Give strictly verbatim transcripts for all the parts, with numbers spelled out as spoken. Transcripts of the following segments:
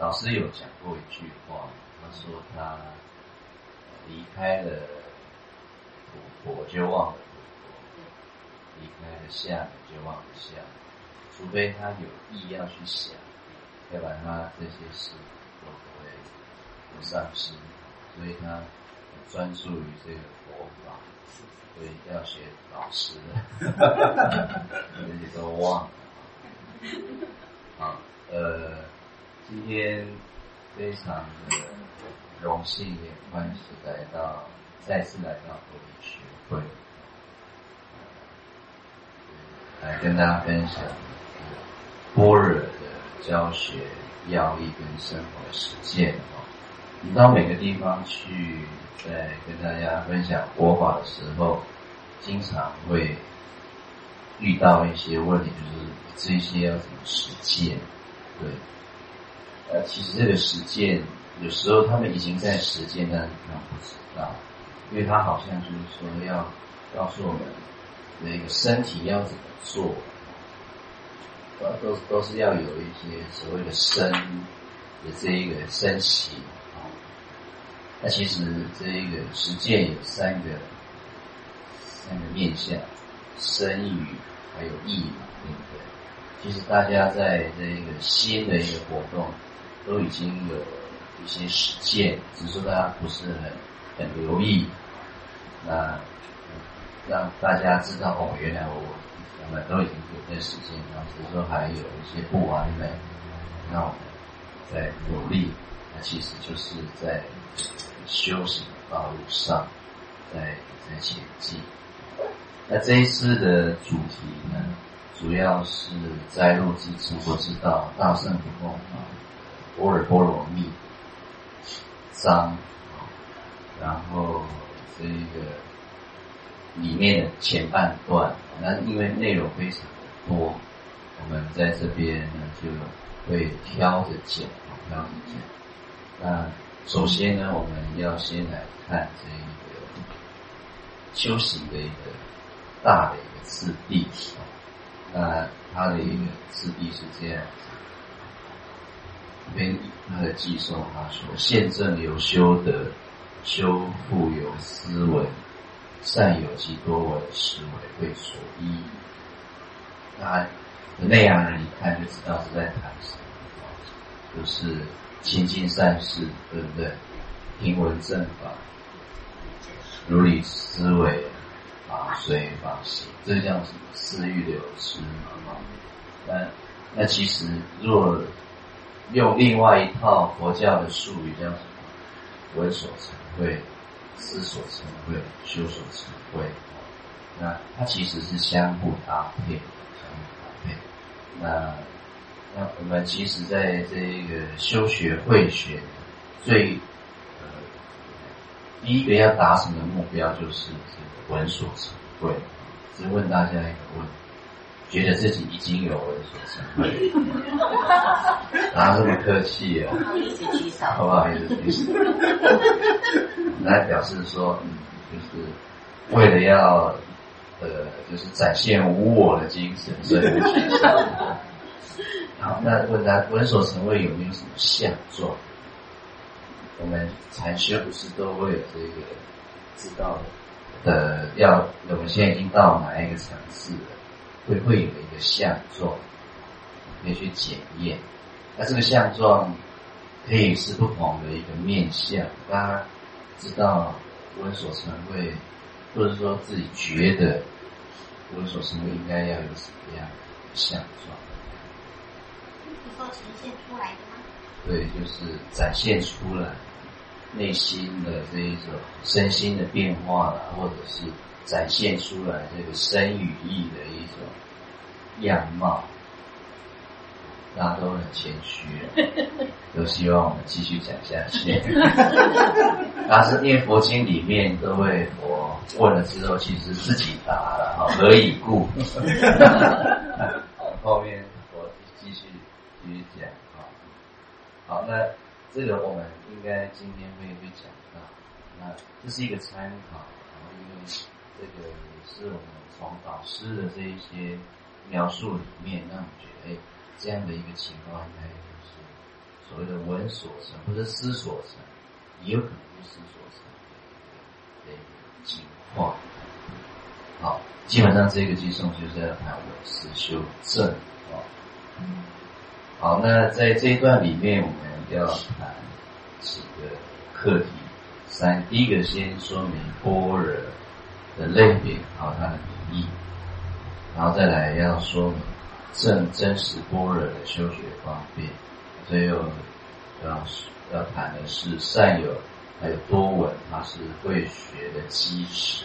老师有讲过一句话，他说他离开了土国就忘了土国，离开了厦门就忘了厦门，除非他有意要去想，要把他这些事都不会不上心，所以他专注于这个佛法，所以要学老师的，这些都忘了。好，呃，今天非常的荣幸也欢喜来到，再次来到佛理学会，来跟大家分享般若的教学要义跟生活实践。你到每个地方去，在跟大家分享佛法的时候，经常会遇到一些问题，就是这些要怎么实践？对，呃，其实这个实践有时候他们已经在实践，但是他们不知道，因为他好像就是说要告诉我们那个身体要怎么做，呃，都都是要有一些所谓的身的这一个身形。那其实这一个实践有三个三个面向，身语还有意嘛，对不对？其实大家在这个新的一个活动都已经有一些实践，只是说大家不是很很留意，那让大家知道哦，原来我我们都已经有在实践，然后只是说还有一些不完美，那我们在努力，那其实就是在修行的道路上，在在前进。那这一次的主题呢，主要是摘录自知佛之道，大乘不共法，般若波罗蜜章，然后这个里面的前半段，那因为内容非常的多，我们在这边呢就会挑着讲，挑着讲。那首先呢，我们要先来看这个修行的一个大的一个次第。那它的一个次第是这样子，这边它的寄送他说：现正有修德，修复有思维，善有极多闻，实为会所依。那内行人一看就知道是在谈什么，就是亲近善事，对不对？听闻正法，如理思维，法随法行，这叫什么？思欲流失嘛。那那其实若用另外一套佛教的术语叫什么？闻所成慧，思所成慧，修所成慧。那它其实是相互搭配，相互搭配。那那我们其实在这个修学慧学最呃第一个要达成的目标就是这个闻所成慧。只问大家一个问题，觉得自己已经有闻所成慧，哪这么客气啊？不好意思举手，不好意思举手。来表示说，嗯，就是为了要呃，就是展现无我的精神，所以举手。好，那问他闻所成慧有没有什么相状？我们禅修不是都会有这个知道的。呃，要我们现在已经到哪一个层次了，会会有一个相状，可以去检验。那这个相状可以是不同的一个面相，大家知道闻所成慧，或者说自己觉得闻所成慧应该要有什么样的相状？ 你说呈现出来的吗？ 对，就是展现出来。内心的这一种身心的变化啦，或者是展现出来这个身语意的一种样貌，大家都很谦虚了，都希望我们继续讲下去。但是念佛经里面都会佛问了之后，其实自己答了，哈，何以故？后面我继续继续讲，好，那。这个我们应该今天会会讲到，那这是一个参考，然后因为这个也是我们从导师的这一些描述里面，让我们觉得，哎，这样的一个情况应该就是所谓的闻所成或者思所成，也有可能是思所成的一个情况。好，基本上这个寄送就是要谈闻思修正啊。好，那在这一段里面，我们要谈几个课题。三，第一个先说明般若的类别，还有它的名义，然后再来要说明正真实般若的修学方便。最后要要谈的是善有还有多闻，它是慧学的基石。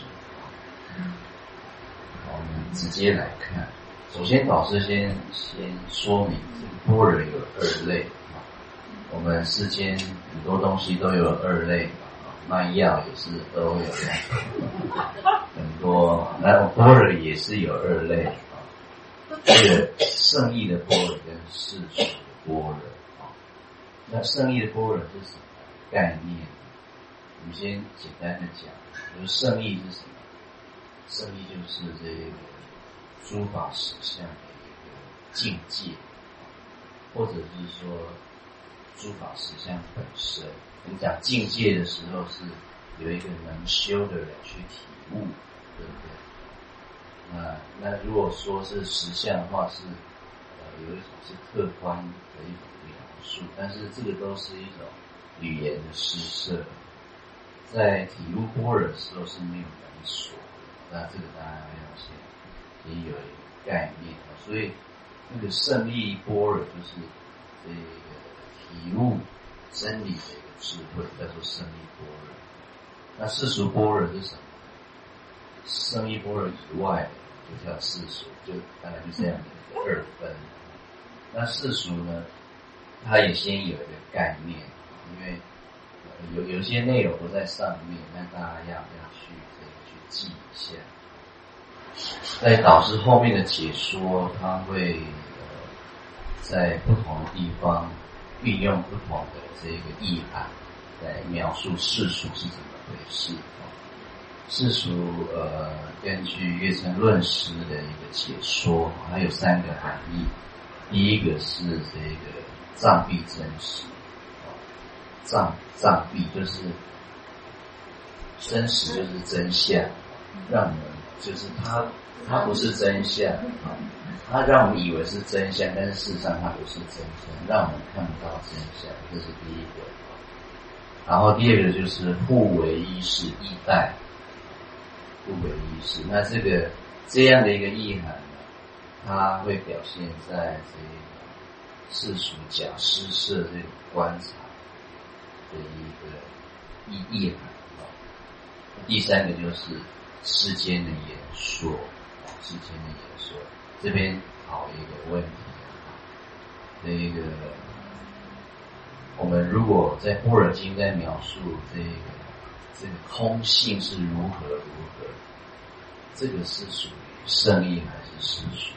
好，我们直接来看。首先，导师先先说明这个般若有二类啊。我们世间很多东西都有二类啊，卖药也是都有很多，那般若也是有二类啊。这个圣义的般若跟世俗的般若啊。那圣义的般若是什么概念？我们先简单的讲，就是圣义是什么？圣义就是这个诸法实相的一个境界，或者是说诸法实相本身。我们讲境界的时候，是有一个能修的人去体悟，对不对？那那如果说是实相的话，是呃有一种是客观的一种描述，但是这个都是一种语言的施设。在体悟般若的时候是没有能所的，那这个大家要先也有一个概念，所以那个圣义般若就是这个体悟真理的一个智慧，叫做圣义般若。那世俗般若是什么？圣义般若以外的就叫世俗，就大概就这样的一个二分。那世俗呢，它也先有一个概念，因为有有些内容都在上面，那大家要要去可以去记一下。在导师后面的解说，他会呃在不同的地方运用不同的这个意涵来描述世俗是怎么回事。世俗呃根据月称论师的一个解说，它有三个含义。第一个是这个障蔽真实，障障蔽就是真实就是真相，让我们就是它它不是真相啊，它让我们以为是真相，但是事实上它不是真相，让我们看不到真相，这是第一个。然后第二个就是互为依是依代，互为依是。那这个这样的一个意涵呢，它会表现在这个世俗假施设这种观察的一个意意涵。第三个就是世间的演说，世间的演说，这边考一个问题啊，这个我们如果在般若经在描述这个这个空性是如何如何，这个是属于圣义还是世俗？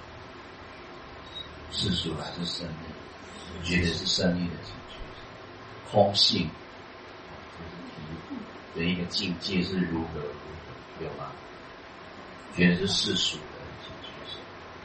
世俗还是圣义？我觉得是圣义的解决，空性的一个境界是如何如何，有吗？觉得是世俗的解决。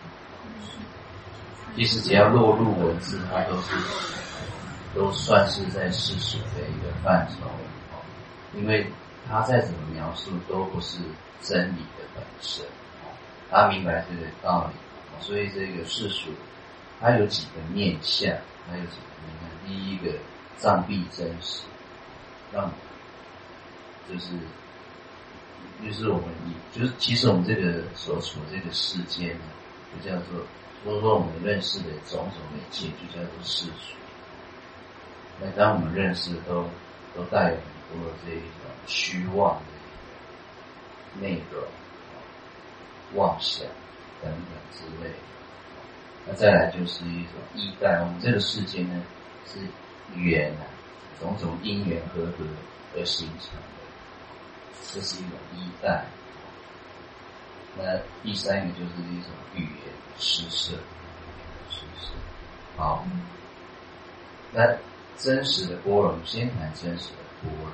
其实只要落入文字，它都是都算是在世俗的一个范畴，因为它再怎么描述都不是真理的本身。他明白这个道理，所以这个世俗它有几个面向，它有几个面向。第一个障蔽真实，让就是就是我们就是其实我们这个所处的这个世界呢，就叫做说说我们认识的种种媒介，就叫做世俗。那当我们认识的都都带有很多这一种虚妄的内容、妄想等等之类的。那再来就是一种依代，我们这个世界呢是缘啊，种种因缘和合而形成的，这是一种依代。那第三个就是一种语言施设，施设。好，那真实的般若，我们先谈真实的般若。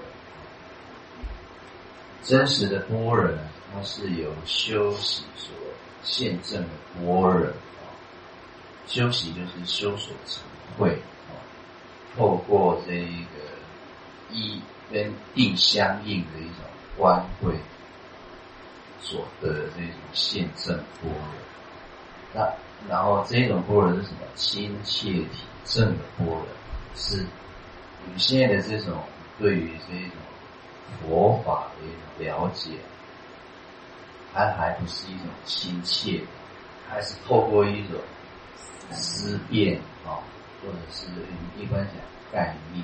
真实的般若呢，它是由修习所现证的般若。修习就是修所成慧， 透过这一个一跟定相应的一种观慧所得的这种现证般若。那然后这种般若是什么？亲切体证的般若，是你们现在的这种对于这种佛法的一种了解，它还不是一种亲切的，还是透过一种思辨啊，或者是一般讲概念，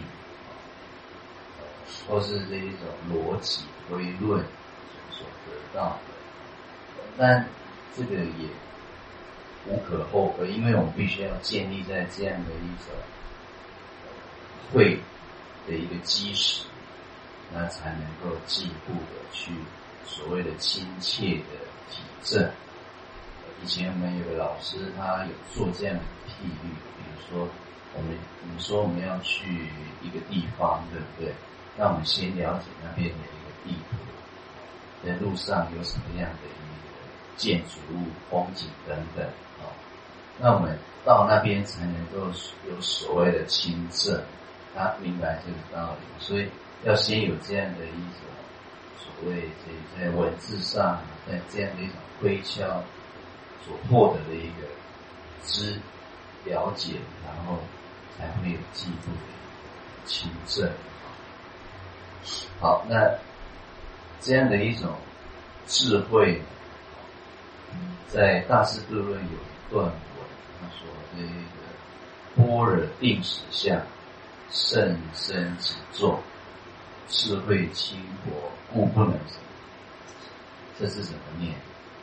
或是这一种逻辑推论所得到的。但这个也无可厚非，因为我们必须要建立在这样的一种会的一个基石，那才能够进一步的去所谓的亲切的体证。以前我们有个老师，他有做这样的譬喻，比如说我们你说我们要去一个地方，对不对？那我们先了解那边的一个地图，在路上有什么样的一个建筑物、风景等等啊。那我们到那边才能够有所谓的亲证，他明白这个道理，所以要先有这样的一种所谓在文字上，在这样的一种推敲所获得的一个知了解，然后才会有进一步的亲证。好，那这样的一种智慧，在大智度论有一段文，他说这个般若定实相，甚深极重，智慧轻薄，故不能成。这是怎么念？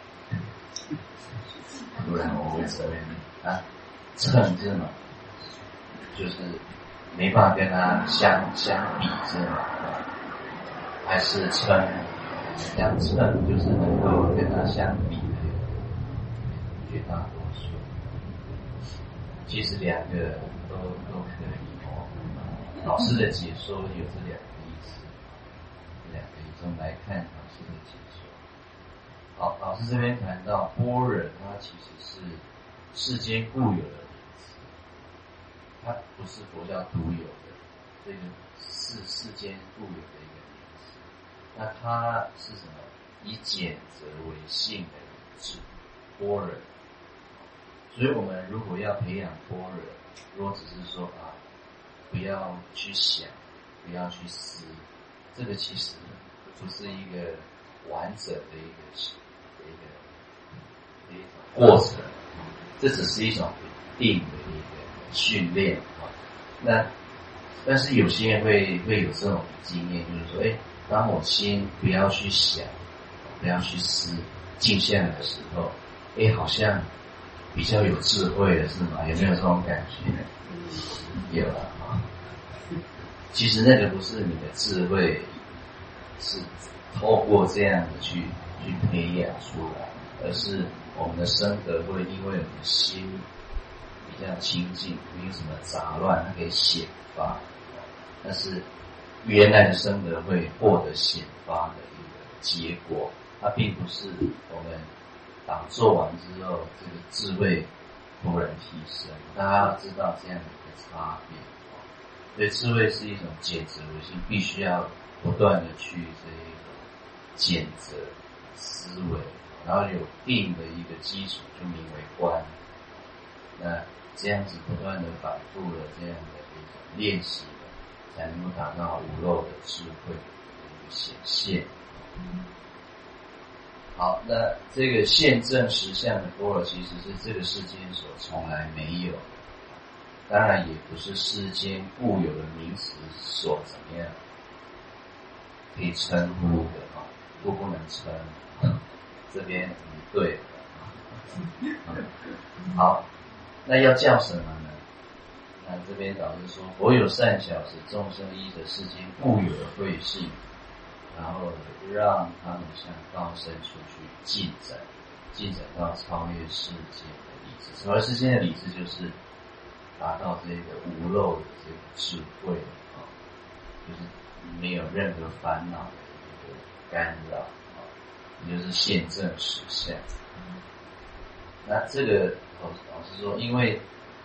不然我会怎么念啊？称字嘛，就是没办法跟它相相比是吗？还是称？相称就是能够跟它相比的绝大多数。其实两个都都可以哦。老师的解说有这两个意思，两个一种来看老师的解说。好，老师这边谈到般若，它其实是世间固有的名词，它不是佛教独有的，这个是世间固有的一个名词。那它是什么？以简则为性的智般若。所以我们如果要培养般若，如果只是说啊，不要去想，不要去思，这个其实不是一个完整的一个一个一种过程，这只是一种定的一个训练啊。那但是有些人会会有这种经验，就是说，哎，当我心不要去想，不要去思，静下来的时候，哎，好像比较有智慧了，是吗？有没有这种感觉？有了啊。其实那个不是你的智慧，是透过这样的去去培养出来，而是我们的生德会因为我们的心比较清净，没有什么杂乱，它可以显发。但是原来的生德会获得显发的一个结果，它并不是我们打坐完之后这个智慧突然提升。大家要知道这样的一个差别。所以智慧是一种简则为性，必须要不断的去这一种简则思维，然后有定的一个基础，就名为观。那这样子不断的反复的这样的一种练习，才能够达到无漏的智慧的一个显现。好，那这个现证实相的般若，其实是这个世间所从来没有的，当然也不是世间固有的名词所怎么样可以称呼的啊，不不能称，这边不对的。好，那要叫什么呢？那这边导师说，佛有善巧，使众生依着世间固有的慧性，然后让他们向高深处去进展，进展到超越世界的理智。超越世界的理智就是达到这个无漏的这个智慧啊，就是没有任何烦恼的一个干扰啊，也就是现证实相。那这个老老师说，因为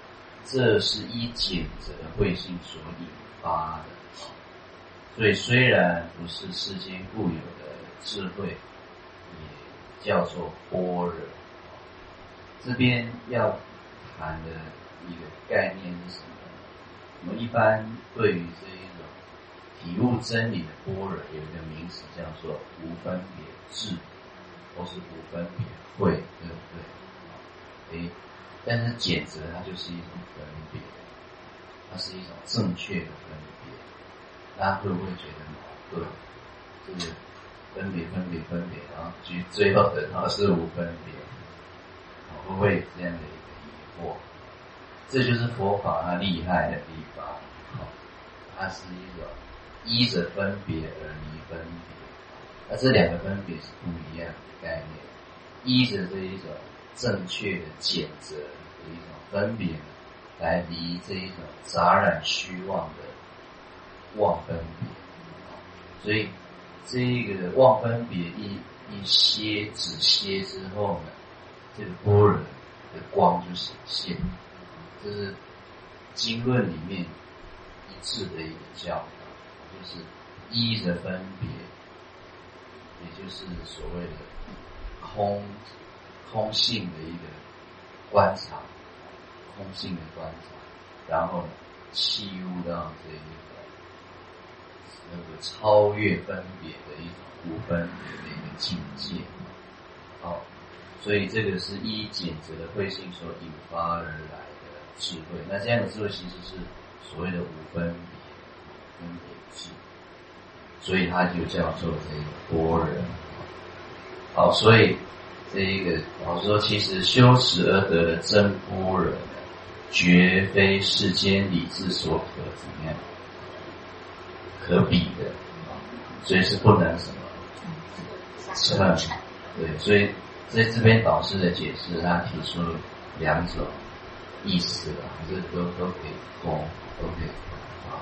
这是依简则的慧性所引发的。所以虽然不是世间固有的智慧，也叫做般若。这边要谈的一个概念是什么？我们一般对于这一种体悟真理的般若有一个名词叫做无分别智，或是无分别慧，对不对？诶，但是简则它就是一种分别，它是一种正确的分别。大家会不会觉得矛盾？就是分别、分别、分别，然后最最后得到是无分别，会不会有这样的一个疑惑？这就是佛法它厉害的地方，它是一种依着分别而离分别，那这两个分别是不一样的概念。依着这一种正确的简则的一种分别，来离这一种杂染虚妄的妄分别，所以这一个妄分别一一歇止歇之后呢，这个般若的光就显现。这是经论里面一致的一个教导，就是依着分别，也就是所谓的空空性的一个观察，空性的观察，然后契入到这一个那个超越分别的一种无分别的一个境界。好，所以这个是依简则的慧性所引发而来的智慧。那这样的智慧其实是所谓的无分别分别智，所以它就叫做这个般若。好，所以这一个老师说，其实修持而得的真般若呢，绝非世间理智所可怎么样可比的，所以是不能什么测。对，所以在这边导师的解释，他提出两种意思啊，这都都可以通，都可以通啊。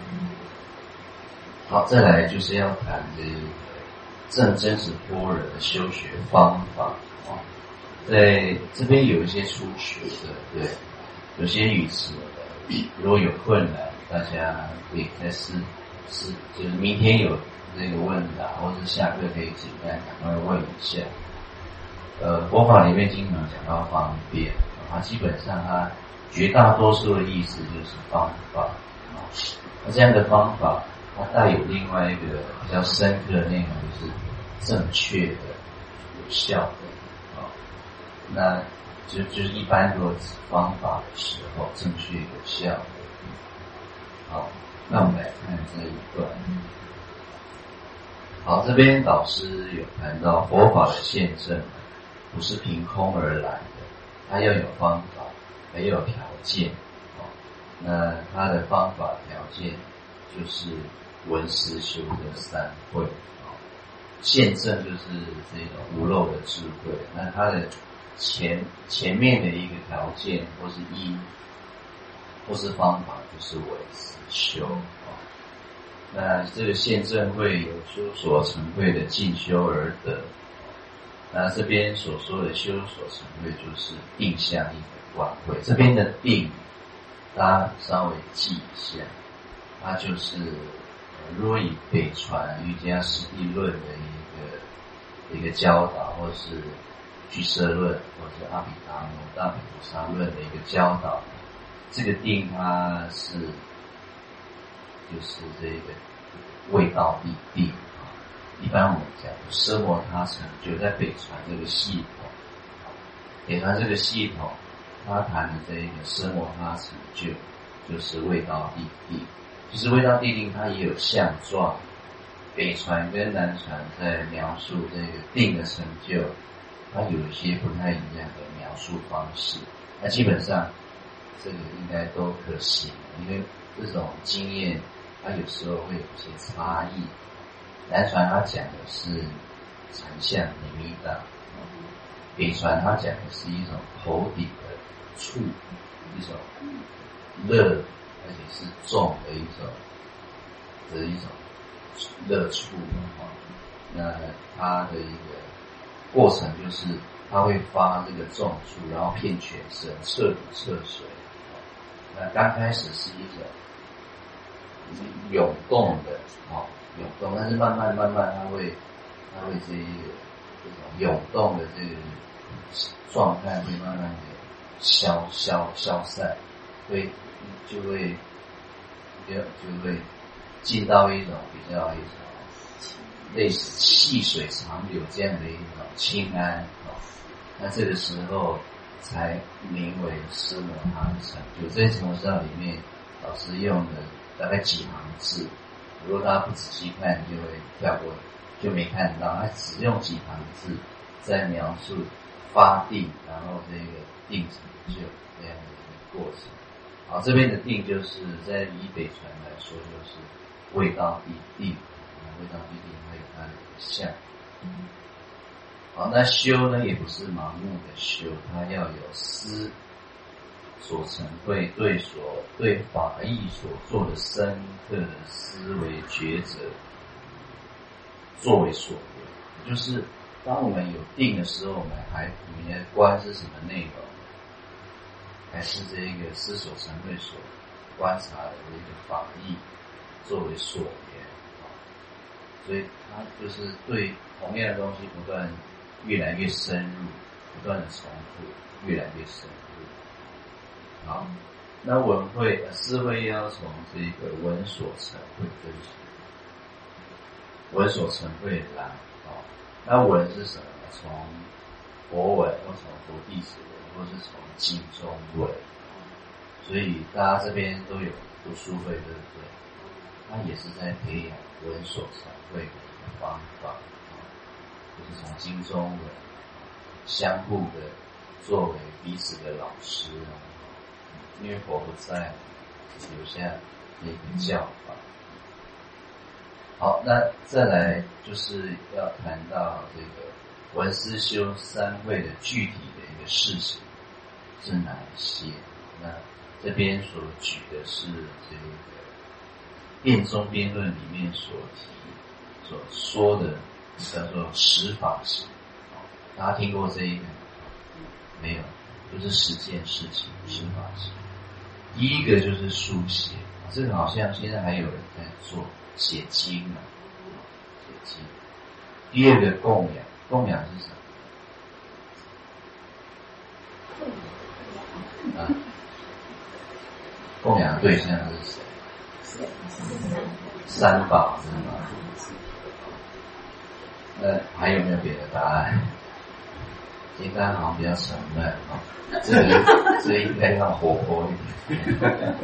好，再来就是要谈这个正真实般若的修学方法啊，在这边有一些初学的，对，有些语词如果有困难，大家可以再试试，就是明天有这个问答，或者下课可以简单赶快问一下。呃，佛法里面经常讲到方便啊，基本上它绝大多数的意思就是方法啊。那这样的方法，它带有另外一个比较深刻的内容，就是正确的、有效的啊。那就就是一般如果指方法的时候，正确有效的。好，那我们来看这一段。好，这边导师有谈到佛法的现证不是凭空而来的，它要有方法，还有条件。哦，那它的方法条件就是闻思修的三慧。哦，现证就是这种无漏的智慧。那它的前前面的一个条件或是因，或是方法，就是闻思修。哦，那这个现证会有修所成慧的进修而得。那这边所说的修所成慧，就是定相应的观慧。这边的定，大家稍微记一下，它就是如果以北传瑜伽师地论的一个一个教导，或是俱舍论，或是阿毗达摩大毗菩萨论的一个教导，这个定它是就是这个味道地定。一般我们讲奢摩他成就，在北传这个系统，北传这个系统，他谈的这一个奢摩他成就，就是味道地定。其实味道地定它也有相状，北传跟南传在描述这个定的成就，它有一些不太一样的描述方式。那基本上这个应该都可行，因为这种经验它有时候会有一些差异。南传他讲的是禅相尼密达，北传他讲的是一种头顶的触，一种热而且是重的一种的一种热触。那它的一个过程就是它会发这个重触，然后遍全身，彻底彻水。 那刚开始是一种涌动的哦，涌动，但是慢慢慢慢它会它会这一个这种涌动的这个状态会慢慢的消消消散，会就会就就会进到一种比较一种类似细水长流这样的一种清安哦。那这个时候才名为师摩他的成就。这些佛教里面老师用的大概几行字，如果大家不仔细看，就会跳过，就没看到。他只用几行字在描述发定，然后这个定成就这样的一个过程。好，这边的定就是在以北传来说，就是味道必定，味道必定还有它的相。好，那修呢也不是盲目的修，它要有思所成会对所对法义所做的深刻的思维抉择作为所为。就是当我们有定的时候，我们还我们的观是什么内容？还是这一个思所成会所观察的一个法义作为所言。所以它就是对同样的东西不断越来越深入，不断的重复，越来越深入。好，那文会思会要从这个文所成会分析，文所成会来。哦，那文是什么？从佛文，或从佛弟子文，或是从经中文。所以大家这边都有读书会，对不对？它也是在培养文所成会的一个方法。就是从经中文相互的作为彼此的老师，因为佛不在，留下一个教法。好，那再来就是要谈到这个文思修三会的具体的一个事情是哪一些？那这边所举的是这个辩中辩论里面所提所说的叫做十法行。大家听过这一个没有？就是十件事情，十法行。第一个就是书写，这个好像现在还有人在做写经啊，写经。第二个供养，供养是什么？啊，供养的对象是谁？三宝是吗？那还有没有别的答案？今天大家好像比较沉闷哦，这个这应该要活泼一点。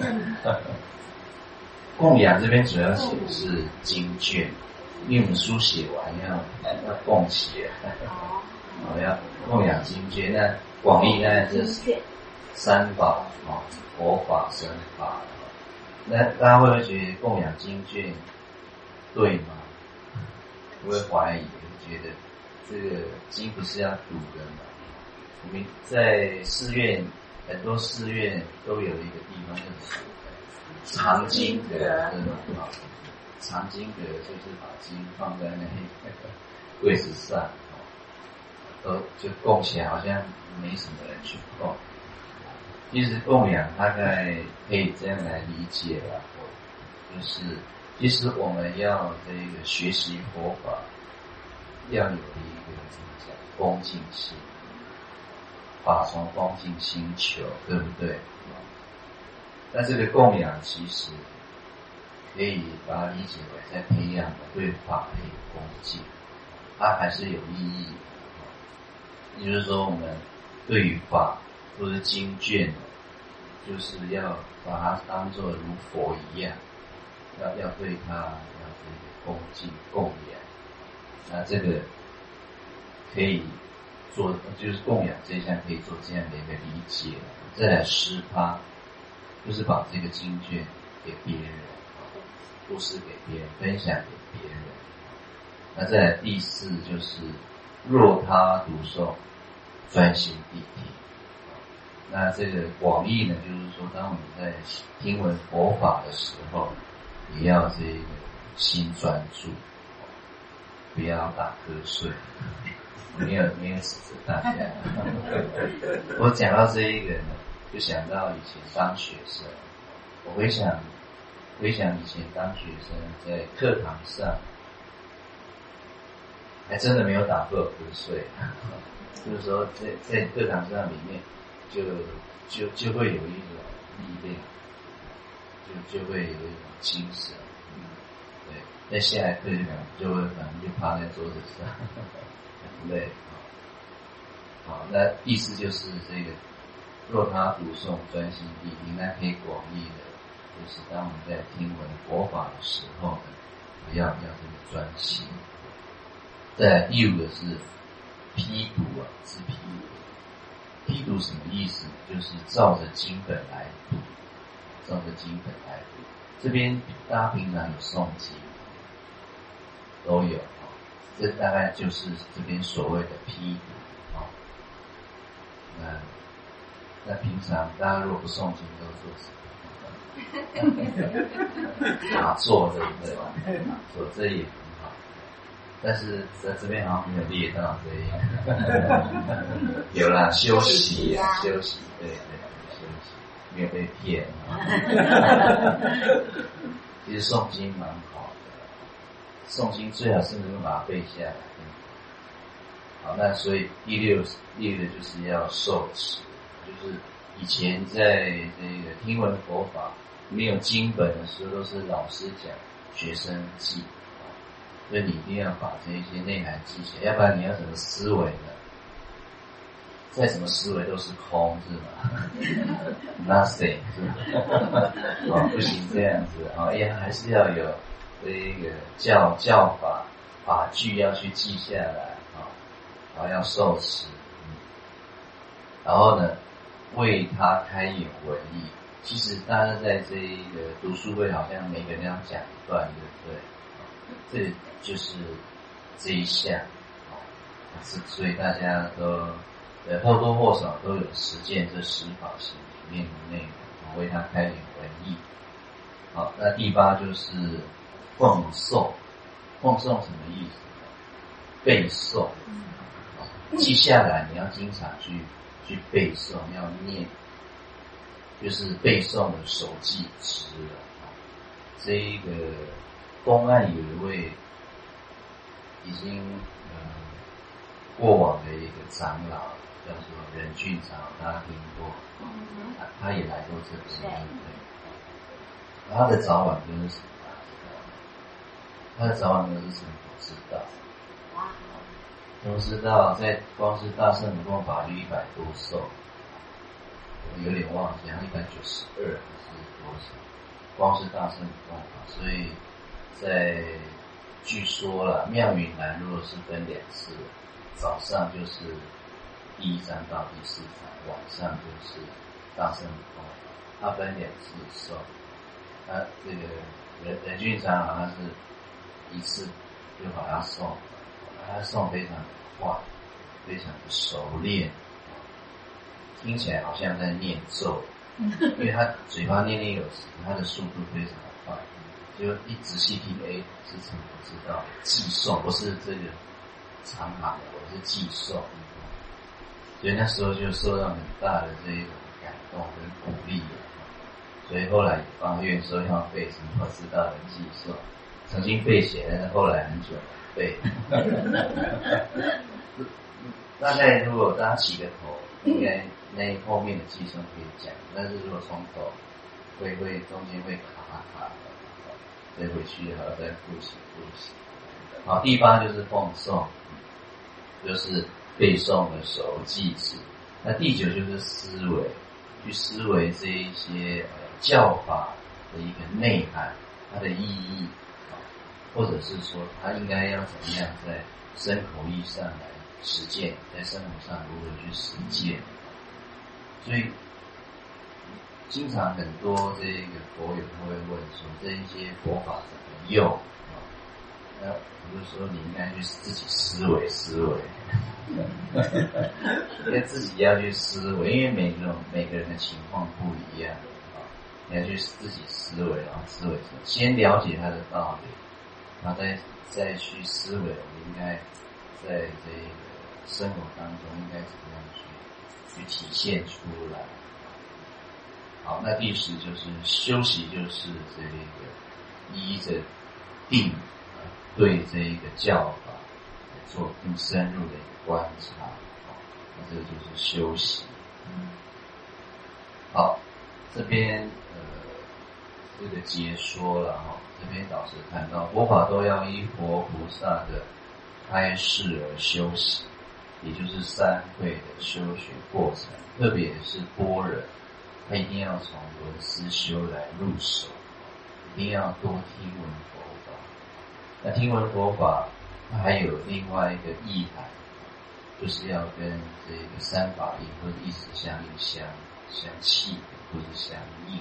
供养这边主要写的是经卷，因为我们书写完要要供起来，哦，要供养经卷。那广义当然是三宝哦，佛法僧法。那大家会不会觉得供养经卷对吗？不会怀疑，觉得这个经不是要读的嘛？我们在寺院，很多寺院都有一个地方就是藏经阁，是吧？藏经阁就是把经放在那个位置上，都就供起来，好像没什么人去供。其实供养大概可以这样来理解啦，就是其实我们要这个学习佛法，要有一个怎么讲恭敬心，法从恭敬心求，对不对？那这个供养其实可以把它理解为在培养的对法的一个恭敬，它还是有意义的。也就是说，我们对于法或者经卷，就是要把它当作如佛一样，要要对它要这个恭敬供养。那这个可以做，就是供养这一项可以做这样的一个理解。再来施他，就是把这个经卷给别人，布施给别人，分享给别人。那再来第四就是若他读诵，专心谛听。那这个广义呢，就是说，当我们在听闻佛法的时候，也要这个心专注，不要打瞌睡。没有没有指着大家。我讲到这一个呢， 就想到以前当学生，我回想回想以前当学生在课堂上，还真的没有打过瞌睡，就是说在在课堂上里面就就就会有一种力量，就就会有一种精神，嗯，对，在下来课就可能就会可能就趴在桌子上，很累。好，那意思就是这个，若他读诵专心谛听，那可以广义的，就是当我们在听闻佛法的时候呢，不要要这个专心。再来第五个是批读啊，是批读。批读什么意思？就是照着经本来读，照着经本来读。这边大家平常有诵经，都有啊，这大概就是这边所谓的批读啊。那那平常大家如果不诵经都做什么？打坐，对不对？打坐这也很好，但是在这边好像没有列到这样。有啦，休息啊，休息，对对，休息，没有被骗啊。其实诵经蛮好的，诵经最好是能够把它背下来。好，那所以第六第六的就是要受持，就是以前在这个听闻佛法没有经本的时候，都是老师讲，学生记，所以你一定要把这一些内涵记起来，要不然你要怎么思维呢？再怎么思维都是空，是吗？Nothing， 是吧？哦，不行这样子啊，哎呀，还是要有这个教教法法句要去记下来啊。然后要受持，嗯，然后呢，为他开眼闻义。其实大家在这一个读书会，好像每个人要讲一段，对不对？这就是这一项，哦，所以大家都呃或多或少都有实践这十法行里面的内容，为他开眼闻义。好，那第八就是奉诵，奉诵什么意思？背诵。记下来，你要经常去去背诵，要念，就是背诵的手记之了。这一个公案有一位已经呃过往的一个长老，叫做任俊长，大家听过？他他也来过这边，对。他的早晚都是什么？他的早晚都是什么？不知道。都知道，在光是大乘普通法律一百多寿，我有点忘记，好像一百九十二还是多少？光是大乘普通法，所以在据说啦，妙云南如果是分两次，早上就是第一章到第四章，晚上就是大乘普通法，它分两次寿。他这个任任俊章好像是一次就把它送。他诵非常的快，非常的熟练，听起来好像在念咒，因为他嘴巴念念有词，他的速度非常的快，就一仔细听，哎，是怎么知道？寄诵不是这个长行的，我是寄诵，所以那时候就受到很大的这一种感动跟鼓励，所以后来也发愿说要背什么知道的寄诵，曾经背起来，但是后来很久背。大概如果大家起个头，应该那后面的寄诵可以讲，但是如果从头会会中间会卡卡的，所以回去还要再复习复习。好，第八就是奉诵，就是背诵的手记词。那第九就是思维，去思维这一些呃教法的一个内涵，它的意义，或者是说它应该要怎么样在身口意上来实践，在生活上如何去实践。所以经常很多这个佛友会问说，这一些佛法怎么用？那我就说你应该去自己思维思维，应该自己要去思维，因为每个人每个人的情况不一样啊，你要去自己思维，然后思维什么？先了解他的道理，然后再再去思维，我们应该在这个生活当中应该怎么样去去体现出来，体好，那第十就是修习，就是这个依着定啊，对这一个教法来做更深入的一个观察，好，那这个就是修习。好，这边呃这个解说了哈，这边导师谈到佛法都要依佛菩萨的开示而修习，也就是三会的修学过程，特别是般若，他一定要从闻思修来入手，一定要多听闻佛法。那听闻佛法，它还有另外一个意涵，就是要跟这个三法印或者意识相应相相契或者相应。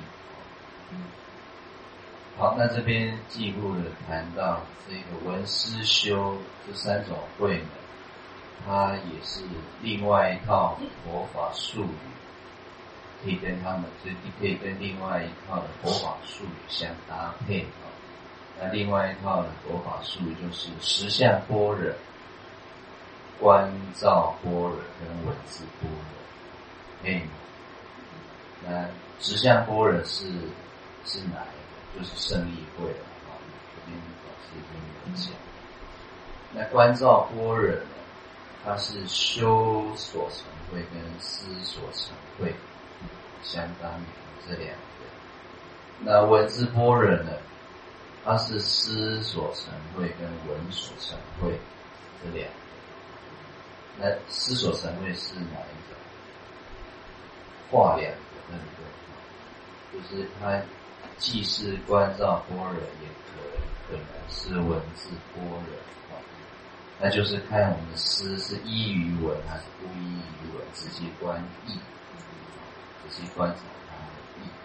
好，那这边记录了谈到这个闻思修这三种慧呢，它也是另外一套佛法术语，可以跟他们，就可以跟另外一套的佛法术语相搭配啊。那另外一套的佛法术语就是实相般若、观照般若跟文字般若，可以吗？那实相般若是是哪一个？就是胜义慧了啊。这边老师已经有讲。那观照般若呢，它是修所成慧跟思所成慧相当于这两个。那文字般若呢，它是思所成慧跟文所成慧这两个。那思所成慧是哪一种？画两个，对不对？就是它既是观照般若，也可可能是文字般若。那就是看我们的思是依于文还是不依于文，仔细观意，仔细观察它的意。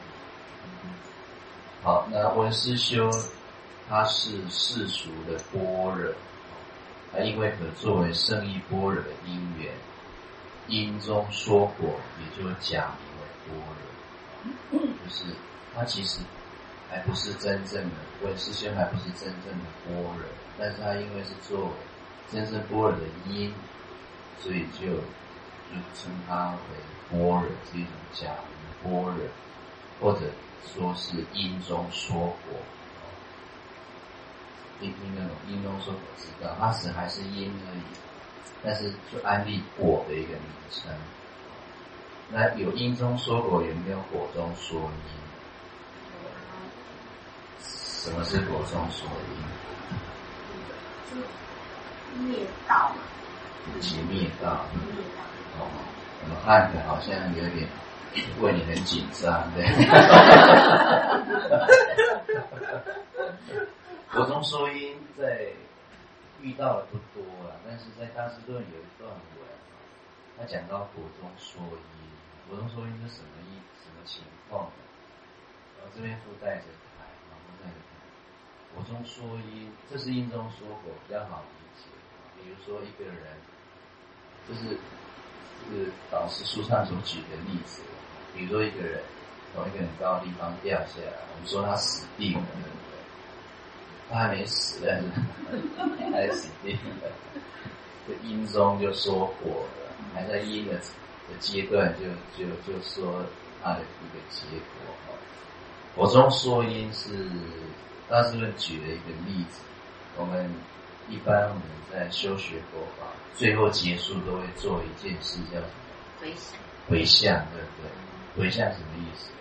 好，那闻思修它是世俗的般若，它因为可作为胜义般若的因缘，因中说果，也就假名为般若，就是它其实还不是真正的闻思修，还不是真正的般若，但是它因为是作为真正般若的因，所以就就称它为般若，是一种假名般若，或者说是因中说果。听听那种因中说果，知道它只还是因而已，但是就安立果的一个名称。那有因中说果，有没有果中说因？什么是果中说因？ 灭道嘛， 即灭道。 灭道。 哦，我们汉的好像有点为你很紧张，对。果中说因在遇到的不多啊，但是在大师论有一段文，他讲到果中说因，果中说因是什么意什么情况呢？然后这边附带着谈，然后再谈果中说因，这是因中说果，比较好理解。比如说一个人，就是是导师书上所举的例子，比如说一个人从一个很高的地方掉下来，我们说他死定了，对不对？他还没死，但是还死定了，这因中就说果了，还在因的的阶段就就就说他的一个结果。果中说因是大师论举了一个例子，我们一般我们在修学佛法，最后结束都会做一件事，叫什么？ 回向。 回向，对不对？回向什么意思？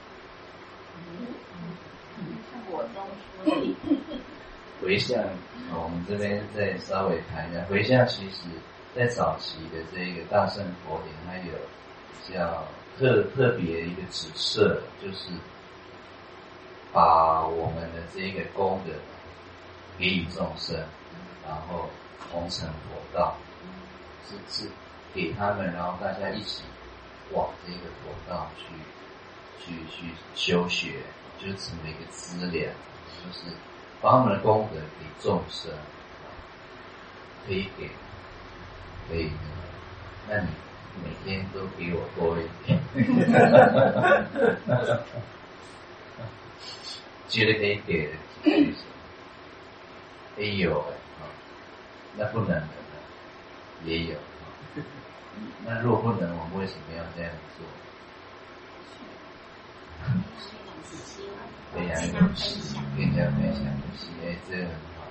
像果中说因。 回向，我们这边再稍微谈一下。回向其实在早期的这个大乘佛典，它有比较特特别一个指示，就是把我们的这个功德给予众生，然后同成佛道，是是给他们，然后大家一起往这个佛道去去去修学，就是成为一个资粮，就是把他们的功德给众生，可以给，可以，那你每天都给我多一点，觉得可以给的几句什么？也有哎，啊，那不能的呢，也有啊。那如果不能，我们为什么要这样做？ 培养勇气，跟人家分享勇气，哎，这个很好。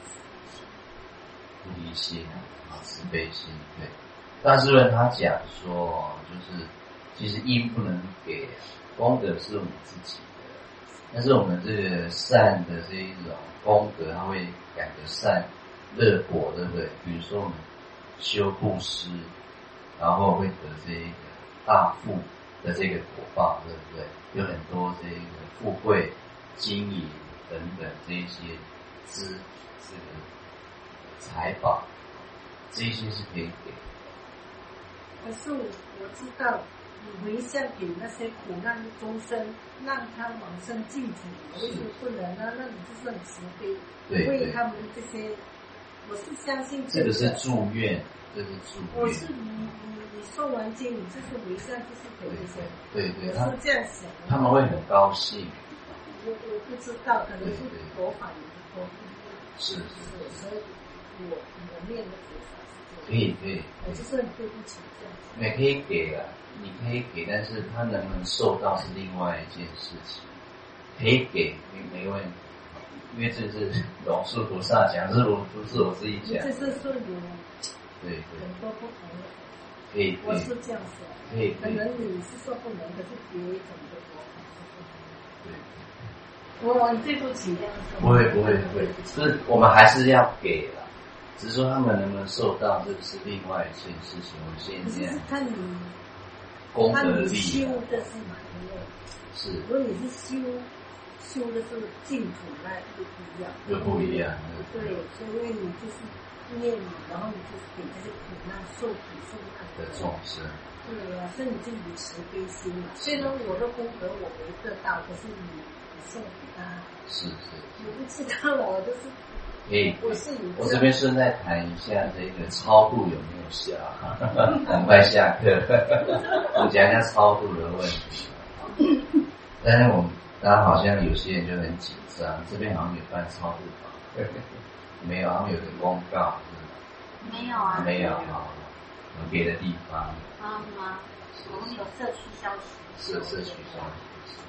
不离心啊，慈悲心，对。大师论他讲说，就是其实因不能给，功德是我们自己的，但是我们这个善的这一种功德，它会感得善乐果，对不对？比如说我们修布施，然后会得这一个大富的这个果报，对不对？有很多这个富贵、金银等等这一些资这个财宝，这一些是可以给。 可是我我知道，你回向给那些苦难的众生，让他往生净土，为什么不能呢？那你就是很慈悲， 对， 为他们这些，我是相信这个是祝愿，这是祝愿。 我是你你你诵完经，你就是回向，就是给这些， 对对， 我是这样想的。 他们会很高兴。 我我不知道，可能是佛法有的不一样。 是是， 所以我我念的佛法是这样。 可以可以。 我就是很对不起这样子。 也可以给啊，你可以给，但是他能不能受到是另外一件事情。可以给没没问题，因为这是龙树菩萨讲，这不不是我自己讲。 这是说有对对很多不同的。 可以， 我是这样想。 可以， 可能你是说不能，可是别种的佛法是不能。 对。 我对不起这样说。 不会不会不会，就是我们还是要给了，只是说他们能不能受到，这是另外一件事情。我现在这样。 看你功德力。 修的是哪一类？ 是。 如果你是修修的是净土，那就不一样。 就不一样。 对，所以因为你就是念，然后你就是给这些苦难受苦受难的众生。 对啊，所以你就以慈悲心嘛。虽然我的功德我没得到，可是你你送给他。 是是。 我不知道了，我就是。 可以。 我是你。 我这边顺带谈一下这个超度有没有效？很快下课，我讲一下超度的问题。但是我们大家好像有些人就很紧张，这边好像有办超度法，没有，好像有个公告， 没有啊， 没有啊，有别的地方。 啊吗？我们有社区消息。 是社区消息。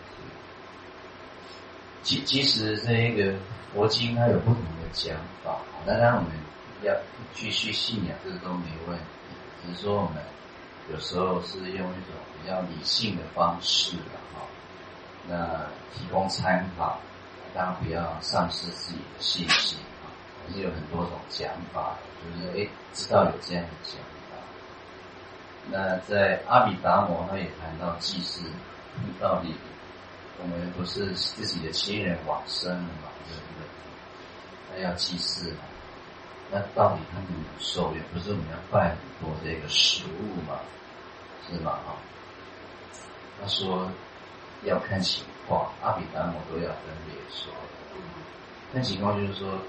其其实这一个佛经它有不同的讲法，当然我们要继续信仰这个都没问题，只是说我们有时候是用一种比较理性的方式的哈，那提供参考，当然不要丧失自己的信心啊，还是有很多种讲法，就是诶知道有这样的讲法。那在阿毗达摩他也谈到祭祀，到底我们不是自己的亲人往生了嘛，对不对？那要祭祀嘛，那到底他们有受也不是我们要拜很多这个食物嘛，是吗？哈，他说要看情况，阿毗达摩都要分别说。看情况就是说，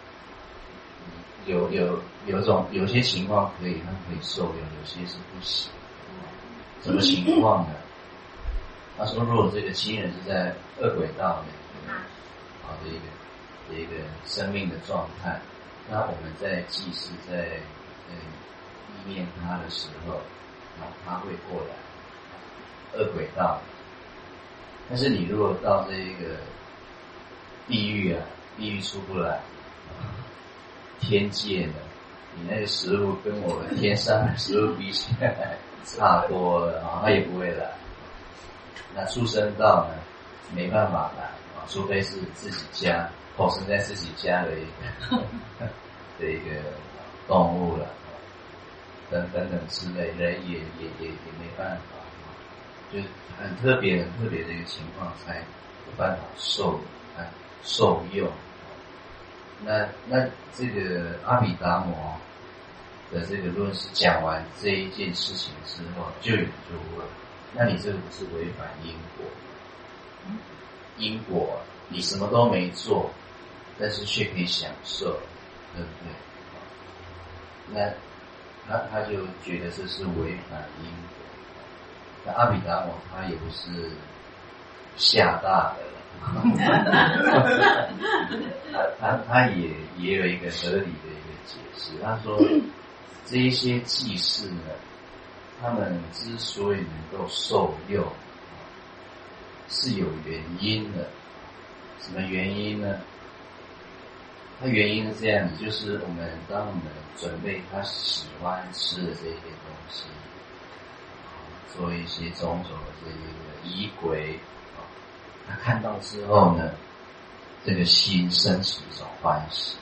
有有有种有些情况可以，他可以受用，有些是不行。什么情况呢？他说，如果这个亲人是在恶鬼道的好的一个的一个生命的状态，那我们在祭祀在呃意念他的时候，然后他会过来恶鬼道。但是你如果到这个地狱啊，地狱出不来，天界呢，你那个食物跟我们天上的食物比起来差多了啊，他也不会来。那畜生道呢，没办法来啊，除非是自己家投生在自己家的一个的一个动物了，等等等之类，人也也也也没办法，就是很特别很特别的一个情况才有办法受啊受用。那那这个阿毗达摩的这个论是讲完这一件事情之后，就有人就问。那你这个不是违反因果？因果你什么都没做，但是却可以享受，对不对？那他他就觉得这是违反因果。那阿毗达摩他也不是吓大的了，他他他也也有一个合理的一个解释。他说这一些祭祀呢，他们之所以能够受用， 是有原因的。什么原因呢？它原因是这样子，就是我们当我们准备他喜欢吃的这些东西，做一些种种的这个仪轨，他看到之后呢，这个心升起一种欢喜。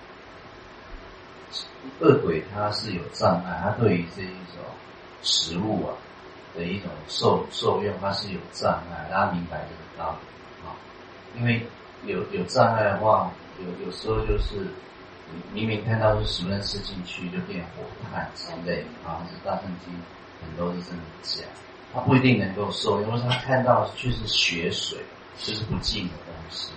恶鬼它是有障碍，它对于这一种食物啊的一种受受用，它是有障碍，大家明白这个道理啊？因为有有障碍的话，有有时候就是你明明看到是熟人吃进去就变火炭之类啊，是大圣经很多是这么讲，他不一定能够受用，因为他看到却是血水，就是不净的东西。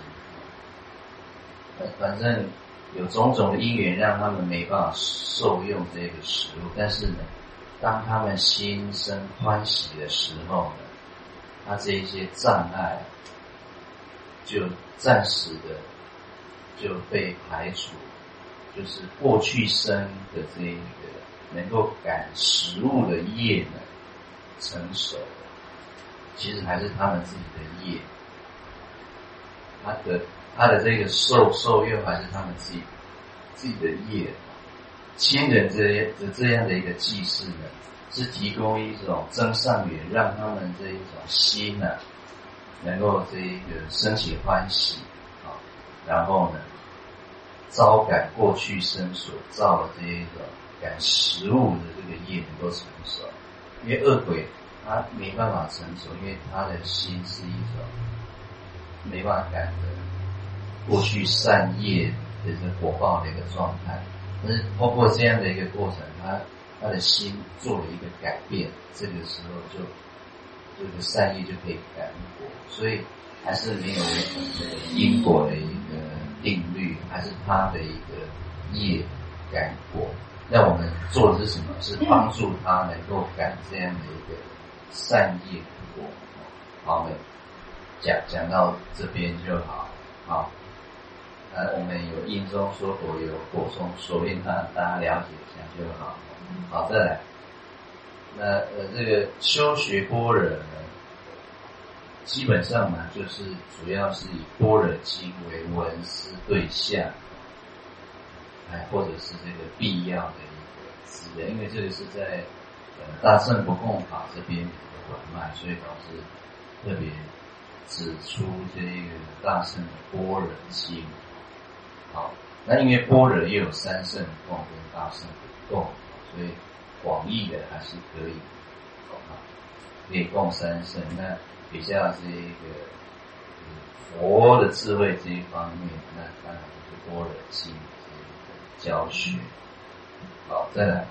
反正有种种的因缘让他们没办法受用这个食物，但是呢，当他们心生欢喜的时候呢，他这一些障碍就暂时的就被排除，就是过去生的这一个能够感食物的业呢成熟了，其实还是他们自己的业，他的他的这个受受用还是他们自己自己的业。千人这这这样的一个祭祀呢，是提供一种增上缘，让他们这一种心呢、啊，能够这一个升起欢喜啊，然后呢，招感过去生所造的这一种感食物的这个业能够成熟。因为恶鬼他没办法成熟，因为他的心是一种没办法感的过去善业的这个果报的一个状态。但是通过这样的一个过程，他他的心做了一个改变，这个时候就这个善业就可以感果，所以还是没有这个因果的一个定律，还是他的一个业感果。那我们做的是什么？是帮助他能够感这样的一个善业果。好，我们讲讲到这边就好。好。呃，我们有因中说果，有果中说因，让大家了解一下就好。好，再来，那呃，这个修学般若呢，基本上呢，就是主要是以般若经为闻思对象，哎，或者是这个必要的一个资料，因为这个是在呃大乘不共法这边的文脉，所以导致特别指出这个大乘的般若经。好，那因为般若也有三圣共跟大圣不共，所以广义的还是可以啊，可以共三圣。那比较这个佛的智慧这一方面，那当然就是般若经这个教学。好，再来，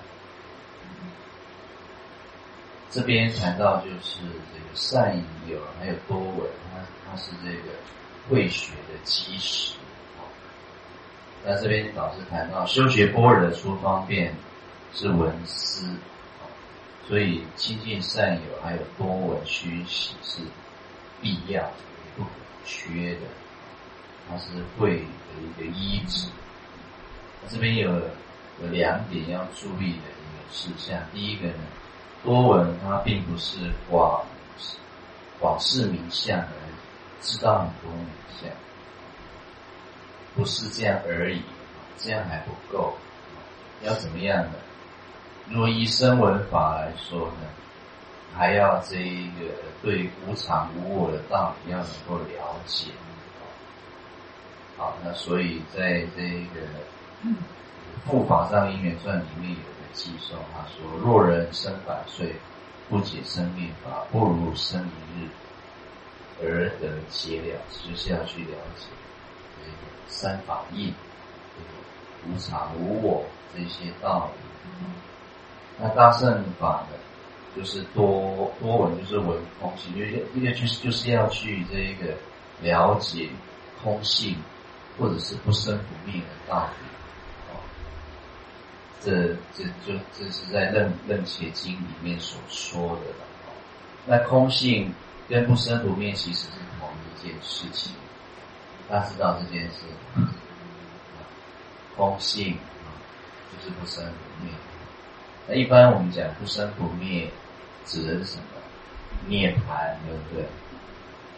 这边谈到就是这个善有还有多闻，它它是这个慧学的基石。那这边老师谈到修学般若出方便是闻思，所以亲近善友还有多闻熏习是必要的，也不可缺的，它是慧的一个依止。这边有有两点要注意的一个事项。第一个呢，多闻它并不是广广视名相而已，知道很多名相。不是这样而已，这样还不够，要怎么样呢？若依声闻法来说呢，还要这一个对无常无我的道理要能够了解。好，那所以在这个《护法藏因缘传》里面有个记诵，他说：若人生百岁，不解生灭法，不如生一日而得解了，就是要去了解这个三法印，这个无常无我这些道理。那大乘法呢，就是多多闻，就是闻空性，就是一个就是就是要去这一个了解空性，或者是不生不灭的道理。哦，这这就这是在楞楞伽经里面所说的了。哦，那空性跟不生不灭其实是同一件事情。大家知道这件事，空性就是不生不灭。那一般我们讲不生不灭，指的是什么？涅槃，对不对？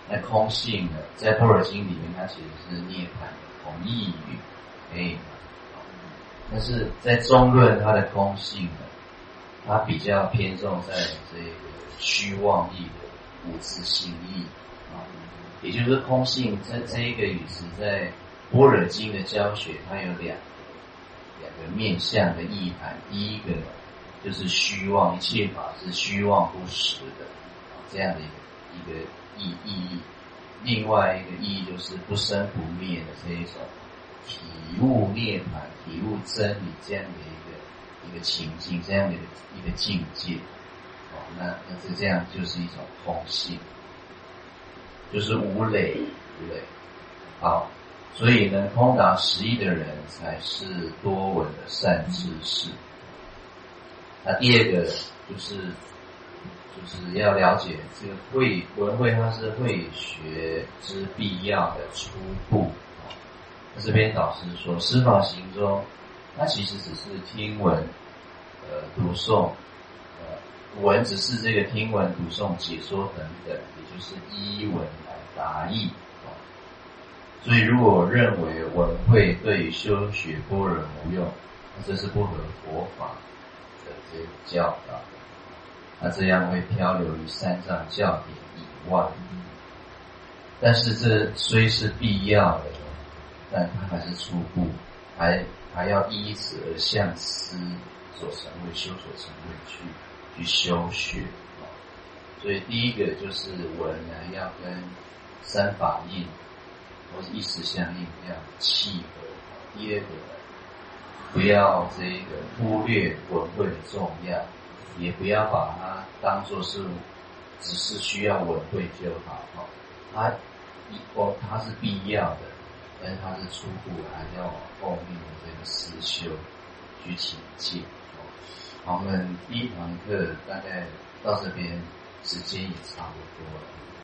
那空性呢，在般若经里面，它其实是涅槃的同义语，可以吗？但是在中论，它的空性呢，它比较偏重在这个虚妄义的无自性义啊，也就是空性。在这一个语词在般若经的教学，它有两个两个面向的意涵。第一个呢，就是虚妄，一切法是虚妄不实的这样的一个一个意意义。另外一个意义就是不生不灭的这一种体悟涅槃、体悟真理这样的一个一个情境，这样的一个一个境界。哦，那那这这样就是一种空性，就是无累无累。好，所以呢，通达实义的人才是多闻的善知识。那第二个就是就是要了解这个慧文慧，它是慧学之必要的初步。那这边导师说，师法行中，它其实只是听闻、呃读诵，呃文只是这个听闻、读诵、解说等等，也就是依文来答义。所以，如果认为文慧对于修学般若无用，那这是不合佛法的这个教导。那这样会漂流于三藏教典以外。但是这虽是必要的，但它还是初步，还还要依此而向思所成为修所成为去去修学。所以第一个就是文呢要跟三法印或是一时相应要契合。第二个不要这个忽略文慧的重要，也不要把它当作是只是需要文慧就好。它哦，它是必要的，但是它是初步，还要往后面的这个思修去请进。好，我们第一堂课大概到这边，时间也差不多了。